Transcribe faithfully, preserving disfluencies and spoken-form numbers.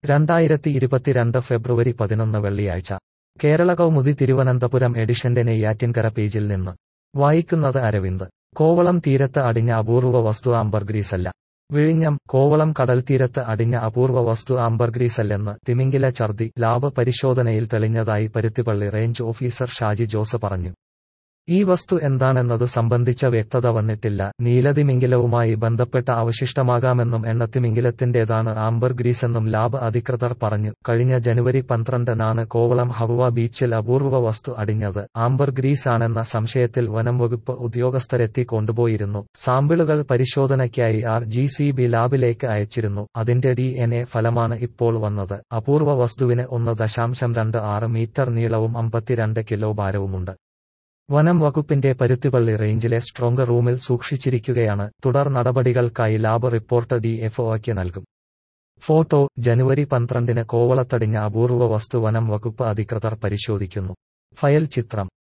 രണ്ടായിരത്തി ഇരുപത്തിരണ്ട് ഫെബ്രുവരി പതിനൊന്ന് വെള്ളിയാഴ്ച കേരള കൗമുദി തിരുവനന്തപുരം എഡിഷന്റെ നെയ്യാറ്റിൻകര പേജിൽ നിന്ന് വായിക്കുന്നത് അരവിന്ദ്. കോവളം തീരത്ത് അടിഞ്ഞ അപൂർവ വസ്തു ആംബർഗ്രീസല്ല. വിഴിഞ്ഞം. കോവളം കടൽത്തീരത്ത് അടിഞ്ഞ അപൂർവ വസ്തു ആംബർഗ്രീസല്ലെന്ന് തിമിംഗില ഛർദി ലാബ് പരിശോധനയിൽ തെളിഞ്ഞതായി പരുത്തിപ്പള്ളി റേഞ്ച് ഓഫീസർ ഷാജി ജോസ് പറഞ്ഞു. ഈ വസ്തു എന്താണെന്നതു സംബന്ധിച്ച വ്യക്തത വന്നിട്ടില്ല. നീലതിമിംഗിലവുമായി ബന്ധപ്പെട്ട അവശിഷ്ടമാകാമെന്നും എണ്ണത്തിമിംഗിലത്തിന്റേതാണ് ആംബർഗ്രീസെന്നും ലാബ് അധികൃതർ പറഞ്ഞു. കഴിഞ്ഞ ജനുവരി പന്ത്രണ്ടിനാണ് കോവളം ഹവുവ ബീച്ചിൽ അപൂർവ വസ്തു അടിഞ്ഞത്. ആംബർഗ്രീസ് ആണെന്ന സംശയത്തിൽ വനംവകുപ്പ് ഉദ്യോഗസ്ഥരെത്തി കൊണ്ടുപോയിരുന്നു. സാമ്പിളുകൾ പരിശോധനയ്ക്കായി ആർ ജി സി ബി ലാബിലേക്ക് അയച്ചിരുന്നു. അതിന്റെ ഡി എൻ എ ഫലമാണ് ഇപ്പോൾ വന്നത്. അപൂർവ വസ്തുവിന് ഒന്ന് ദശാംശം രണ്ട് ആറ് മീറ്റർ നീളവും അമ്പത്തിരണ്ട് കിലോ ഭാരവുമുണ്ട്. വനം വകുപ്പിന്റെ പരുത്തിപ്പള്ളി റേഞ്ചിലെ സ്ട്രോങ് റൂമിൽ സൂക്ഷിച്ചിരിക്കുകയാണ്. തുടർ നടപടികൾക്കായി ലാബ് റിപ്പോർട്ട് ഡി എഫ് ഒയ്ക്ക് നൽകും. ഫോട്ടോ. ജനുവരി പന്ത്രണ്ടിന് കോവളത്തടിഞ്ഞ അപൂർവ വസ്തു വനം വകുപ്പ് അധികൃതർ പരിശോധിക്കുന്നു. ഫയൽ ചിത്രം.